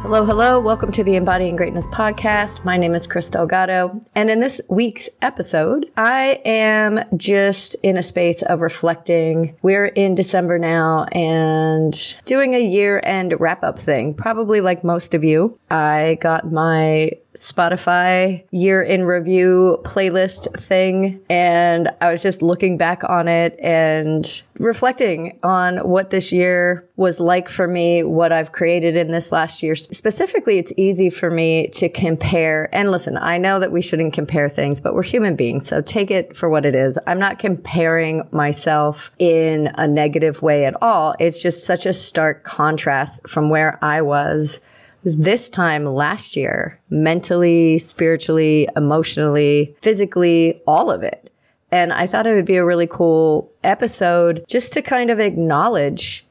Hello, hello. Welcome to the Embodying Greatness podcast. My name is Chris Delgado. And in this week's episode, I am just in a space of reflecting. We're in December now and doing a year-end wrap-up thing, probably like most of you. I got my Spotify year in review playlist thing, and I was just looking back on it and reflecting on what this year was like for me, what I've created in this last year. Specifically, it's easy for me to compare. And listen, I know that we shouldn't compare things, but we're human beings, so take it for what it is. I'm not comparing myself in a negative way at all. It's just such a stark contrast from where I was this time last year, mentally, spiritually, emotionally, physically, all of it. And I thought it would be a really cool episode just to kind of acknowledge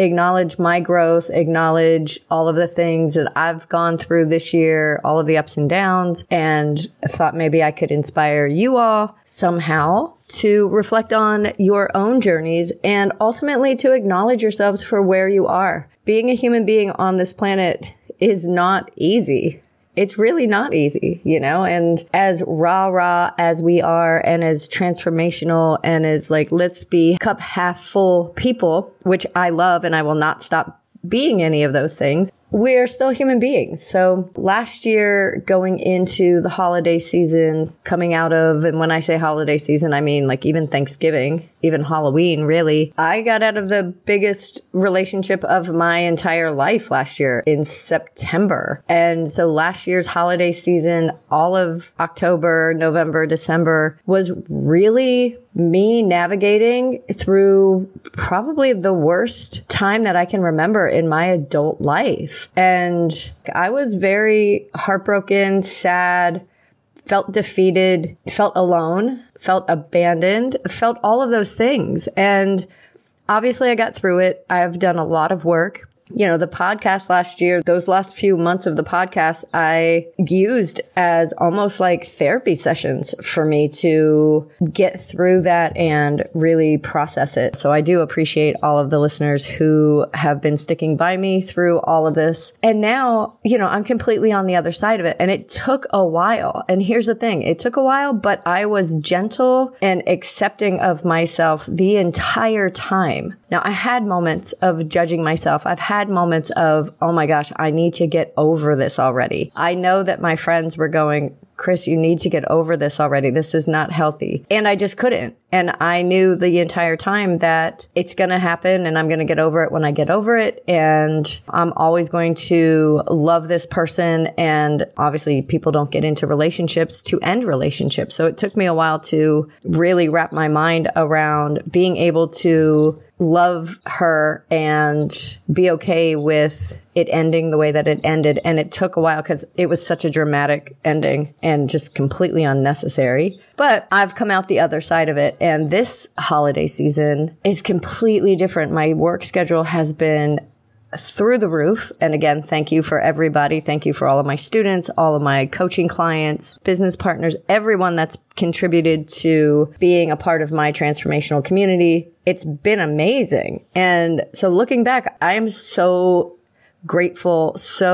my growth, acknowledge all of the things that I've gone through this year, all of the ups and downs, and I thought maybe I could inspire you all somehow to reflect on your own journeys and ultimately to acknowledge yourselves for where you are. Being a human being on this planet is not easy. It's really not easy, and as rah as we are and as transformational and as like, let's be cup half full people, which I love and I will not stop being any of those things, we're still human beings. So last year, going into the holiday season, coming out of, and when I say holiday season, I mean like even Thanksgiving, even Halloween, really, I got out of the biggest relationship of my entire life last year in September. And so last year's holiday season, all of October, November, December was really me navigating through probably the worst time that I can remember in my adult life. And I was very heartbroken, sad, felt defeated, felt alone, felt abandoned, felt all of those things. And obviously I got through it. I've done a lot of work. The podcast last year, those last few months of the podcast, I used as almost like therapy sessions for me to get through that and really process it. So I do appreciate all of the listeners who have been sticking by me through all of this. And now, I'm completely on the other side of it. And it took a while. And here's the thing. It took a while, but I was gentle and accepting of myself the entire time. Now, I had moments of judging myself. I've had moments of, oh my gosh, I need to get over this already. I know that my friends were going, Chris, you need to get over this already. This is not healthy. And I just couldn't. And I knew the entire time that it's going to happen and I'm going to get over it when I get over it. And I'm always going to love this person. And obviously people don't get into relationships to end relationships. So it took me a while to really wrap my mind around being able to love her and be okay with it ending the way that it ended. And it took a while because it was such a dramatic ending and just completely unnecessary. But I've come out the other side of it. And this holiday season is completely different. My work schedule has been through the roof. And again, thank you for everybody. Thank you for all of my students, all of my coaching clients, business partners, everyone that's contributed to being a part of my transformational community. It's been amazing. And so looking back, I am so grateful,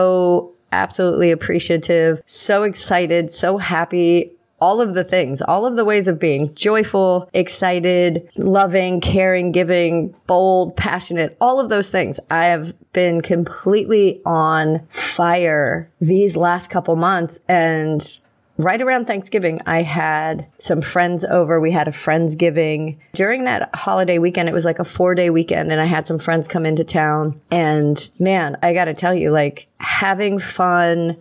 so absolutely appreciative, so excited, so happy. All of the things, all of the ways of being joyful, excited, loving, caring, giving, bold, passionate, all of those things. I have been completely on fire these last couple months. And right around Thanksgiving, I had some friends over. We had a Friendsgiving. During that holiday weekend, it was like a 4-day weekend, and I had some friends come into town. And man, I got to tell you, like having fun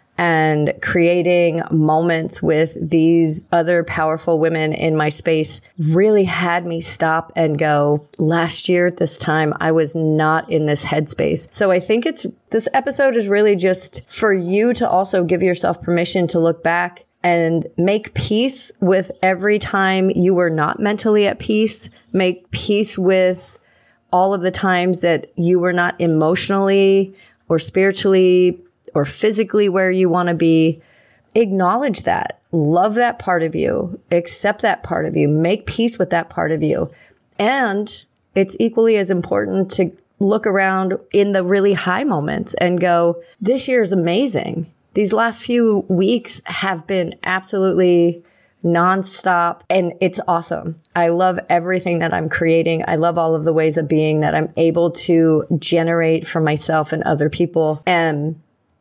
and creating moments with these other powerful women in my space really had me stop and go, last year at this time, I was not in this headspace. So I think this episode is really just for you to also give yourself permission to look back and make peace with every time you were not mentally at peace. Make peace with all of the times that you were not emotionally or spiritually or physically where you want to be. Acknowledge that. Love that part of you. Accept that part of you. Make peace with that part of you. And it's equally as important to look around in the really high moments and go, this year is amazing. These last few weeks have been absolutely nonstop, and it's awesome. I love everything that I'm creating. I love all of the ways of being that I'm able to generate for myself and other people. And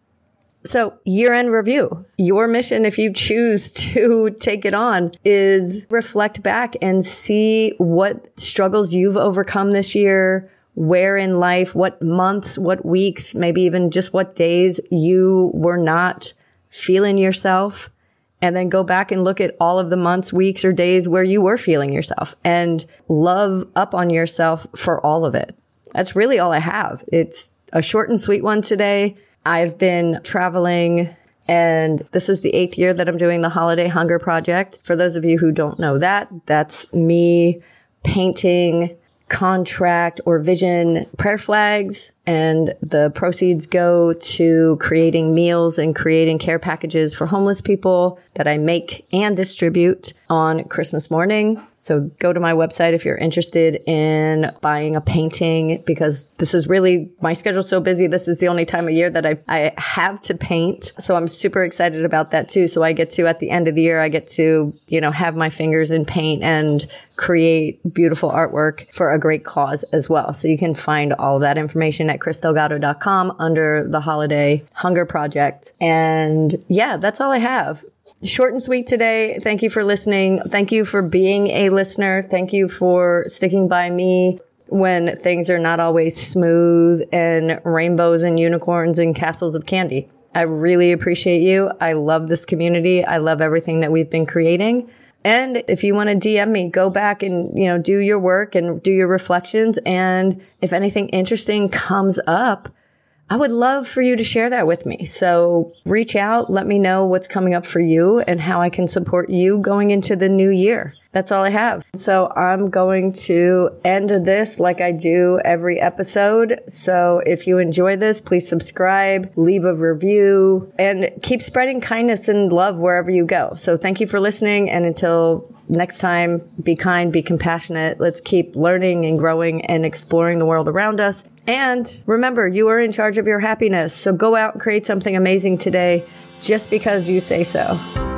so year-end review, your mission, if you choose to take it on, is reflect back and see what struggles you've overcome this year, where in life, what months, what weeks, maybe even just what days you were not feeling yourself. And then go back and look at all of the months, weeks, or days where you were feeling yourself and love up on yourself for all of it. That's really all I have. It's a short and sweet one today. I've been traveling, and this is the 8th year that I'm doing the Holiday Hunger Project. For those of you who don't know that, that's me painting contract or vision prayer flags, and the proceeds go to creating meals and creating care packages for homeless people that I make and distribute on Christmas morning. So go to my website if you're interested in buying a painting, because this is really, my schedule's so busy. This is the only time of year that I have to paint. So I'm super excited about that too. So I get to, at the end of the year, I get to, have my fingers in paint and create beautiful artwork for a great cause as well. So you can find all of that information at chrisdelgado.com under the Holiday Hunger Project. And yeah, that's all I have. Short and sweet today. Thank you for listening. Thank you for being a listener. Thank you for sticking by me when things are not always smooth and rainbows and unicorns and castles of candy. I really appreciate you. I love this community. I love everything that we've been creating. And if you want to DM me, go back and, do your work and do your reflections. And if anything interesting comes up, I would love for you to share that with me. So reach out, let me know what's coming up for you and how I can support you going into the new year. That's all I have. So I'm going to end this like I do every episode. So if you enjoy this, please subscribe, leave a review, and keep spreading kindness and love wherever you go. So thank you for listening. And until next time, be kind, be compassionate. Let's keep learning and growing and exploring the world around us. And remember, you are in charge of your happiness. So go out and create something amazing today just because you say so.